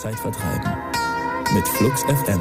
Zeit vertreiben. Mit Flux FM.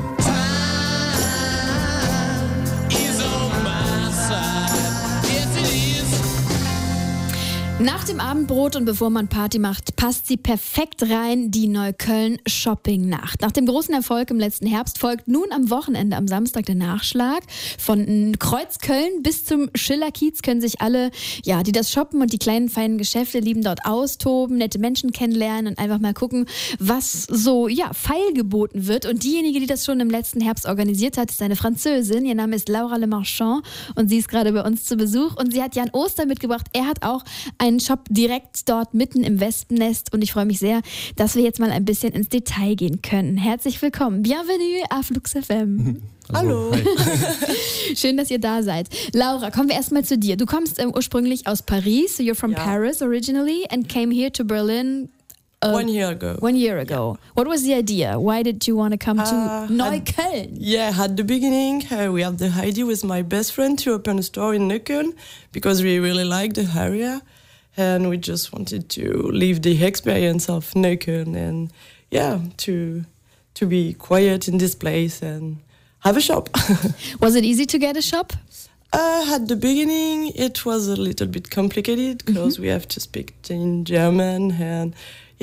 Nach dem Abendbrot und bevor man Party macht, passt sie perfekt rein, die Neukölln-Shopping-Nacht. Nach dem großen Erfolg im letzten Herbst folgt nun am Wochenende, am Samstag, der Nachschlag. Von Kreuzköln bis zum Schillerkiez können sich alle, die das Shoppen und die kleinen, feinen Geschäfte lieben, dort austoben, nette Menschen kennenlernen und einfach mal gucken, was so, feil geboten wird. Und diejenige, die das schon im letzten Herbst organisiert hat, ist eine Französin. Ihr Name ist Laura Le Marchand und sie ist gerade bei uns zu Besuch. Und sie hat Jan Oster mitgebracht. Er hat auch einen Shop direkt dort mitten im Wespennest und ich freue mich sehr, dass wir jetzt mal ein bisschen ins Detail gehen können. Herzlich willkommen. Bienvenue à Flux FM. Hallo. Schön, dass ihr da seid. Laura, kommen wir erstmal zu dir. Du kommst ursprünglich aus Paris, so you're from Paris originally and came here to Berlin 1 year ago. 1 year ago. Yeah. What was the idea? Why did you want to come to Neukölln? At the beginning, we had the idea with my best friend to open a store in Neukölln because we really like the area. And we just wanted to live the experience of Neukölln and to be quiet in this place and have a shop. Was it easy to get a shop? At the beginning, it was a little bit complicated because we have to speak in German and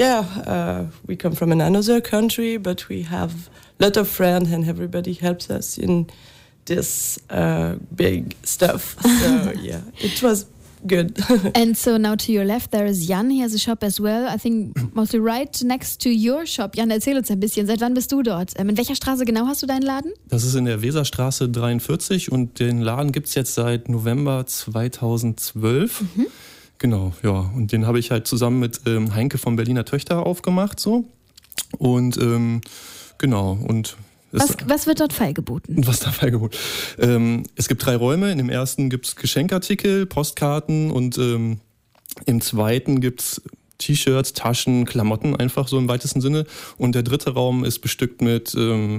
we come from another country, but we have a lot of friends and everybody helps us in this big stuff. So it was good. And so now to your left there is Jan. He has a shop as well. I think mostly right next to your shop. Jan, erzähl uns ein bisschen. Seit wann bist du dort? In welcher Straße genau hast du deinen Laden? Das ist in der Weserstraße 43 und den Laden gibt es jetzt seit November 2012. Genau, und den habe ich halt zusammen mit Heinke von Berliner Töchter aufgemacht. So. Und und was wird dort feilgeboten? Was da feilgeboten? Es gibt 3 Räume. In dem ersten gibt es Geschenkartikel, Postkarten und im zweiten gibt es T-Shirts, Taschen, Klamotten einfach so im weitesten Sinne. Und der dritte Raum ist bestückt mit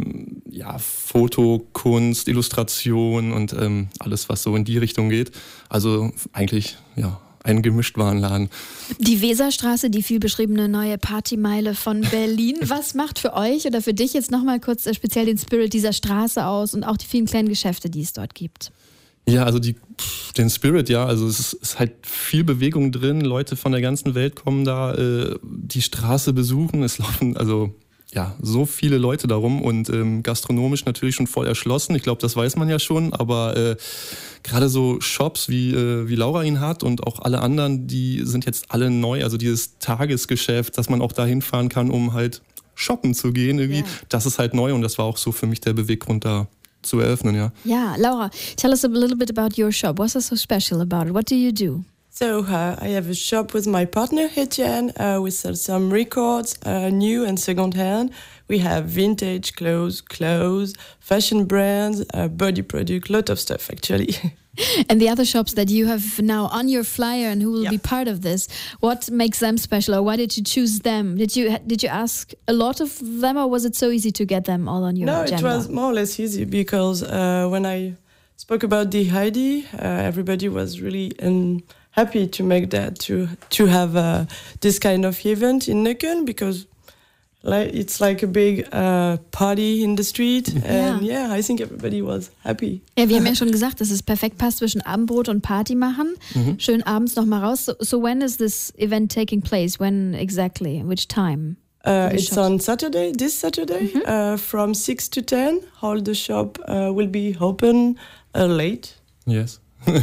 Foto, Kunst, Illustration und alles, was so in die Richtung geht. Also eigentlich, ein Gemischtwarenladen. Die Weserstraße, die viel beschriebene neue Partymeile von Berlin. Was macht für euch oder für dich jetzt nochmal kurz speziell den Spirit dieser Straße aus und auch die vielen kleinen Geschäfte, die es dort gibt? Ja, also den Spirit, also es ist halt viel Bewegung drin. Leute von der ganzen Welt kommen da, die Straße besuchen. Es laufen so viele Leute darum und gastronomisch natürlich schon voll erschlossen. Ich glaube, das weiß man ja schon, aber gerade so Shops wie Laura ihn hat und auch alle anderen, die sind jetzt alle neu. Also dieses Tagesgeschäft, dass man auch da hinfahren kann, um halt shoppen zu gehen irgendwie, das ist halt neu und das war auch so für mich der Beweggrund da zu eröffnen, Ja, Laura, tell us a little bit about your shop. What's so special about it? What do you do? So I have a shop with my partner Etienne. We sell some records, new and second hand. We have vintage clothes, fashion brands, body product, lot of stuff actually. And the other shops that you have now on your flyer and who will be part of this, what makes them special or why did you choose them? Did you ask a lot of them or was it so easy to get them all on your agenda? No, it was more or less easy because when I spoke about the idea, everybody was really happy to make that, to have this kind of event in Neukölln because it's like a big party in the street and I think everybody was happy. Ja, wir haben ja schon gesagt, dass es perfekt passt zwischen Abendbrot und Party machen. Schön abends noch mal raus. So when is this event taking place? When exactly? Which time? It's on Saturday, this Saturday, from 6 to 10. All the shop will be open late. Yes.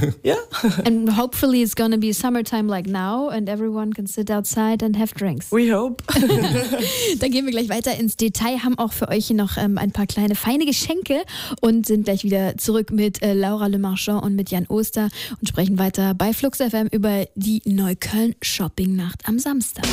And hopefully it's going to be summertime like now and everyone can sit outside and have drinks. We hope. Dann gehen wir gleich weiter ins Detail, haben auch für euch hier noch ein paar kleine feine Geschenke und sind gleich wieder zurück mit Laura Le Marchand und mit Jan Oster und sprechen weiter bei Flux FM über die Neukölln-Shopping-Nacht am Samstag.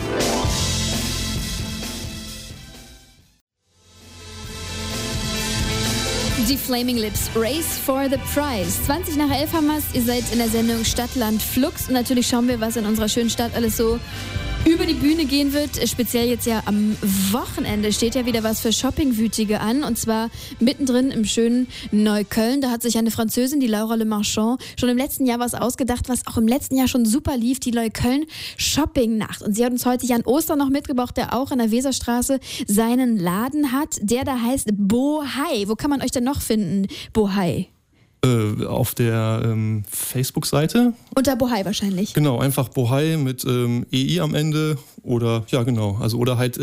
Die Flaming Lips, Race for the Prize. 20 nach 11 haben wir es. Ihr seid in der Sendung Stadt, Land, Flux. Und natürlich schauen wir, was in unserer schönen Stadt alles so über die Bühne gehen wird, speziell jetzt ja am Wochenende, steht ja wieder was für Shoppingwütige an, und zwar mittendrin im schönen Neukölln. Da hat sich eine Französin, die Laura Le Marchand, schon im letzten Jahr was ausgedacht, was auch im letzten Jahr schon super lief, die Neukölln Shoppingnacht. Und sie hat uns heute Jan Oster noch mitgebracht, der auch an der Weserstraße seinen Laden hat, der da heißt Bohai. Wo kann man euch denn noch finden, Bohai? Auf der Facebook-Seite. Unter Bohai wahrscheinlich. Genau, einfach Bohai mit EI am Ende oder ja genau, also oder halt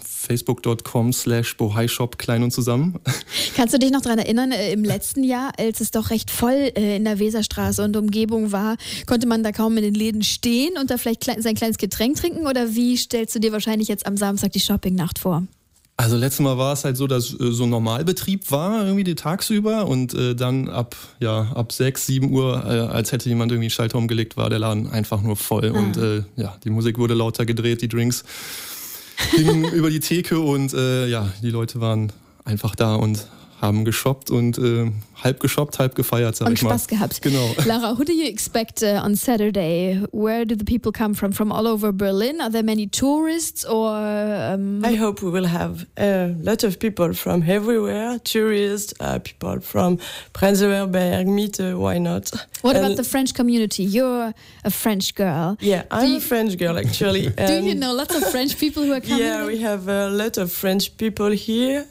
facebook.com/bohaishop klein und zusammen. Kannst du dich noch daran erinnern, im letzten Jahr, als es doch recht voll in der Weserstraße und Umgebung war, konnte man da kaum in den Läden stehen und da vielleicht sein kleines Getränk trinken, oder wie stellst du dir wahrscheinlich jetzt am Samstag die Shoppingnacht vor? Also letztes Mal war es halt so, dass so Normalbetrieb war irgendwie die tagsüber und dann ab 6, 7 Uhr, als hätte jemand irgendwie einen Schalter umgelegt, war der Laden einfach nur voll und die Musik wurde lauter gedreht, die Drinks gingen über die Theke und die Leute waren einfach da und haben geshoppt und halb geshoppt, halb gefeiert, sag ich mal. Und Spaß gehabt. Genau. Lara, who do you expect on Saturday? Where do the people come from? From all over Berlin? Are there many tourists or? I hope we will have a lot of people from everywhere. Tourists, people from Prenzlauer Berg, Mitte, why not? What about the French community? You're a French girl. Yeah, I'm a French girl actually. Do you know lots of French people who are coming? Yeah, we have a lot of French people here.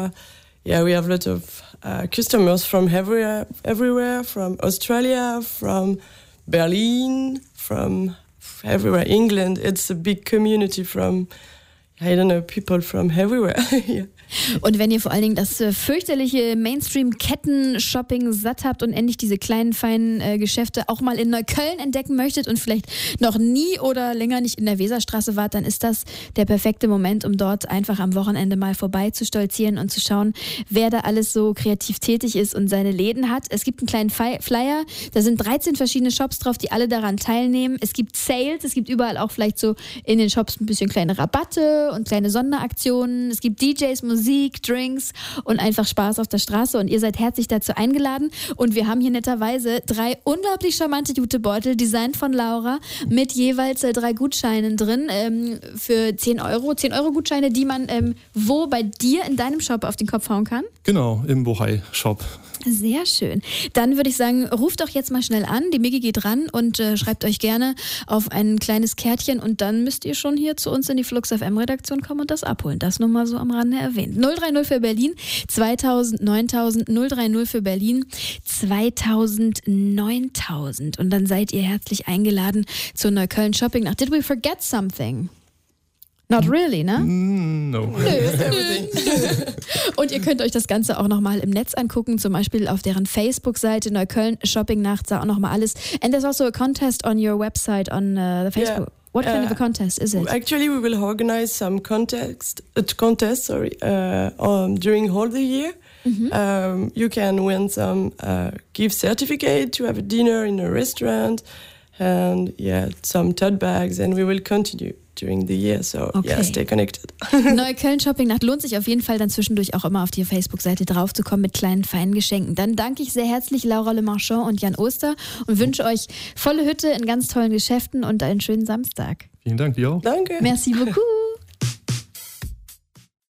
We have a lot of customers from everywhere, from Australia, from Berlin, from everywhere, England. It's a big community from, I don't know, people from everywhere. Yeah. Und wenn ihr vor allen Dingen das fürchterliche Mainstream-Ketten-Shopping satt habt und endlich diese kleinen, feinen Geschäfte auch mal in Neukölln entdecken möchtet und vielleicht noch nie oder länger nicht in der Weserstraße wart, dann ist das der perfekte Moment, um dort einfach am Wochenende mal vorbei zu stolzieren und zu schauen, wer da alles so kreativ tätig ist und seine Läden hat. Es gibt einen kleinen Flyer, da sind 13 verschiedene Shops drauf, die alle daran teilnehmen. Es gibt Sales, es gibt überall auch vielleicht so in den Shops ein bisschen kleine Rabatte und kleine Sonderaktionen. Es gibt DJs, Musik, Drinks und einfach Spaß auf der Straße, und ihr seid herzlich dazu eingeladen. Und wir haben hier netterweise 3 unglaublich charmante Jutebeutel, designt von Laura, mit jeweils 3 Gutscheinen drin für 10 Euro. 10 Euro Gutscheine, die man wo bei dir in deinem Shop auf den Kopf hauen kann? Genau, im Bohai-Shop. Sehr schön. Dann würde ich sagen, ruft doch jetzt mal schnell an. Die Migi geht ran und schreibt euch gerne auf ein kleines Kärtchen, und dann müsst ihr schon hier zu uns in die Flux FM Redaktion kommen und das abholen. Das nur mal so am Rande erwähnt. 030 für Berlin, 2000, 9000, 030 für Berlin, 2000, 9000. Und dann seid ihr herzlich eingeladen zur Neukölln Shoppingnacht. Did we forget something? Not really, ne? No. Nö. Und ihr könnt euch das Ganze auch nochmal im Netz angucken, zum Beispiel auf deren Facebook-Seite Neukölln Shoppingnacht, da auch nochmal alles. And there's also a contest on your website on the Facebook. Yeah. What kind of a contest is it? Actually, we will organize some contest during all the year. Mm-hmm. You can win some gift certificate to have a dinner in a restaurant, and some tote bags, and we will continue during the year, so stay connected. Neukölln Shoppingnacht lohnt sich auf jeden Fall, dann zwischendurch auch immer auf die Facebook-Seite draufzukommen mit kleinen, feinen Geschenken. Dann danke ich sehr herzlich Laura Le Marchand und Jan Oster und wünsche euch volle Hütte in ganz tollen Geschäften und einen schönen Samstag. Vielen Dank, dir auch. Danke. Merci beaucoup.